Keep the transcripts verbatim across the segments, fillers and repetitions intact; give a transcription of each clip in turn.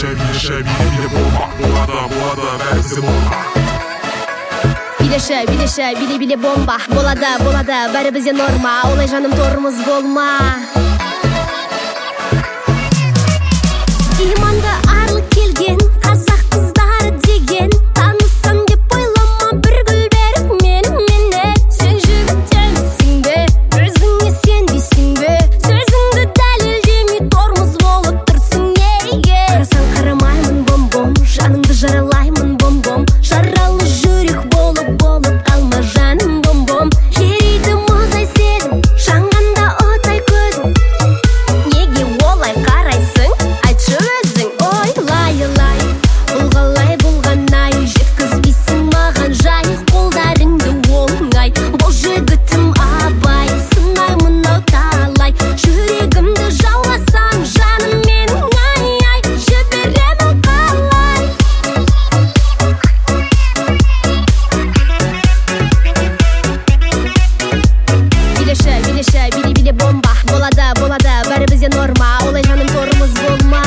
Билешә, билешә, биле bomba. Болады, болады, бәрі bomba. Билешә, билешә, биле биле бомба. Болады, болады, бәрі бізде норма. Олай жаным торымыз болма. Иманды арлы келген қазақ қыздары деген, танысам деп ойлама бір гүл беріп меніменен. Сен жігіттемісің бе, өзіңе сенбейсің бе, сөзіңді дәлелдемей тормыз болып тұрсың неге? Қарасаң қарамаймын бом-бом, жаныңды жаралаймын бом-бом, жаралы жүрек болып болып қалма жаным бом-бом. Ериді мұздай сезім, жанғанда отай көзім, неге олай қарайсың? Айтшы өзің, ойлай-лай, бұл қалай болғанай, жеткізбейсің маған жай, қолдарыңды оңай. Бұл жігітім абай, сынаймын ау талай, жүрегімді жауласаң жаным менің, ай-ай, жіберемін қалай. Билешә, билешә, биле-биле бомба. Болады, болады, бәрі бізде норма. Олай жаным торымыз болма.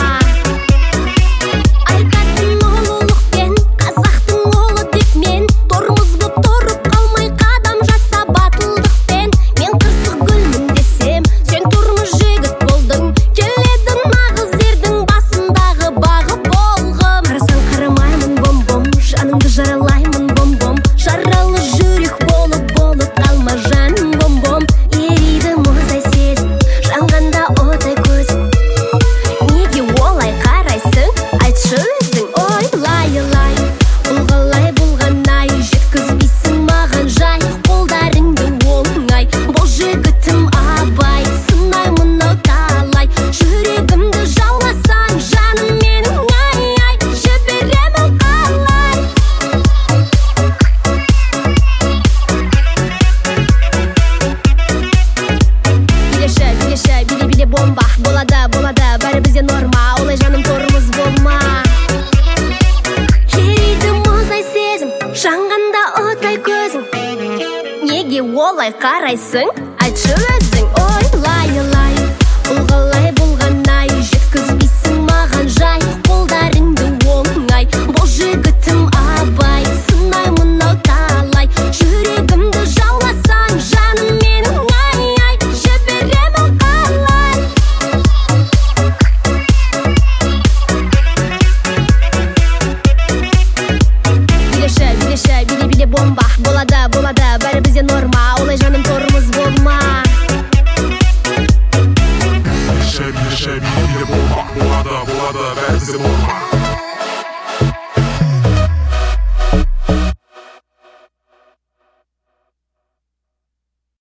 Айтатын ұлылықпен, қазақтың ұлы деп мен, торымыз боп тұрып қалмай қадам жаса батылдықпен. Мен қырсық гүлмін десем, сен тұрмыс жігіт болдың, келеді нағыз ердің басындағы бағы болғым. Қарасаң қарамаймын бом-бом, жаныңды жаралаймын бом-бом, жаралы жүрек болып болып қалма жаным бом-бом. Ериді мұздай сезім, жанғанда отай көзім, неге олай қарайсың? Айтшы өзің, ойлай-лай, бұл қалай болғанай, жеткізбейсің маған жай, қолдарыңды оңай. Бұл жігітім абай, сынаймын ау талай, жүрегімді жауласаң жаным менің, ай-ай, жіберемін қалай. Билешә, билешә, биле-биле бомба. Болады, болады, бәрі бізде норма. Олай жаным торымыз болма. Ериді мұздай сезім, жанғанда отай көзім, неге олай қарайсың? Айтшы өзің, ойлай-лай, бұл қалай болғанай, жеткізбейсің маған жай, қолдарыңды оңай. Бұл жігітім абай, сынаймын ау талай, жүрегімді жауласаң жаным менің, ай-ай, жіберемін қалай. Билешә, билешә, биле-биле бомба. Болады, болады, бәрі бізде норма. Олай жаным торымыз болма. Билешә, билешә, биле bomba. Болады, болады, бәрі bomba.